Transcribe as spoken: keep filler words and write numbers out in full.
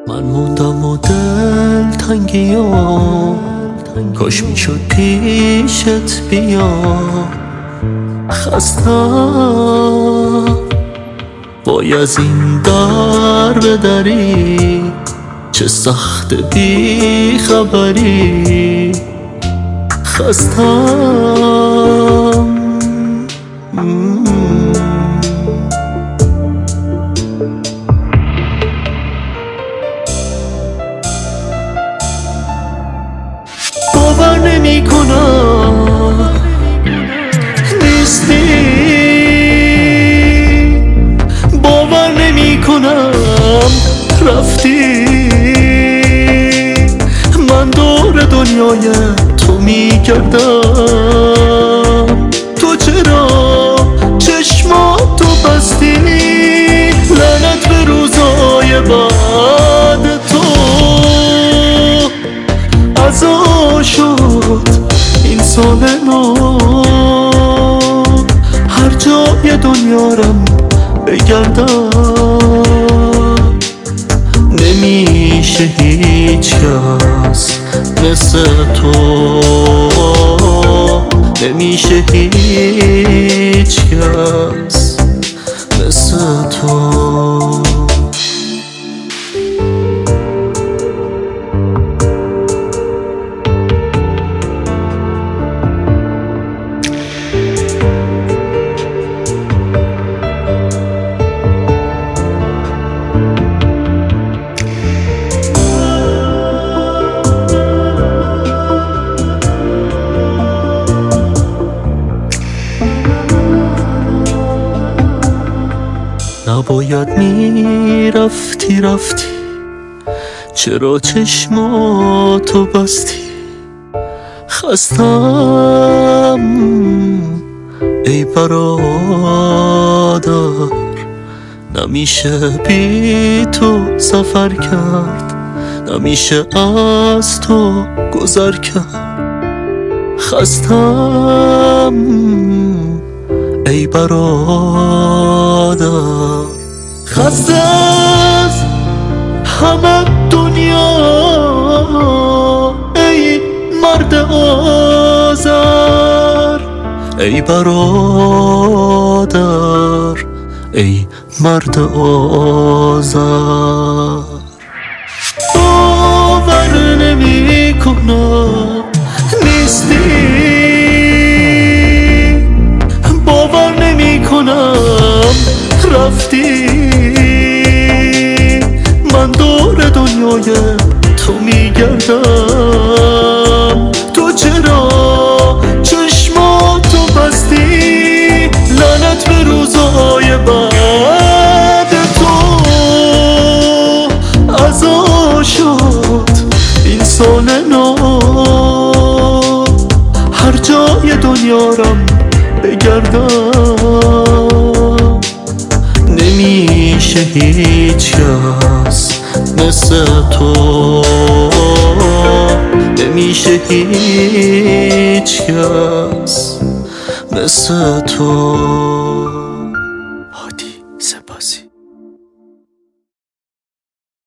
من موندم و دل تنگیام، کاش میشد پیشت بیام. خستم وای از این در بدری، چه سخت بی خبری. خستم باور نمی کنم نیستی، باور نمی کنم رفتی. من دور دنیای تو می گردم، تو چرا چشماتو بستی؟ لعنت به روزای بعد تو، عزا شد این سال نو. هر جای دنیا رم بگردم، نمیشه هیچ کس مثل تو، نمیشه هیچ کس مثل تو. نباید میرفتی رفتی، چرا چشماتو بستی؟ خستم ای برادر، نمیشه بی تو سفر کرد، نمیشه از تو گذر کرد. خستم ای برادر، خسته از همه دنیا ای مرد آزر. ای برادر ای مرد آزر، باور نمی کنم نیستی، باور نمی کنم رفتی. من دور دنیای تو می گردم، تو چرا چشماتو بستی؟ لعنت به روزهای بعد تو، عزا شد این سال نو. هر جای دنیا رم بگردم، نمیشه هیچ کس مثل تو، نمیشه هیچ کس مثل تو.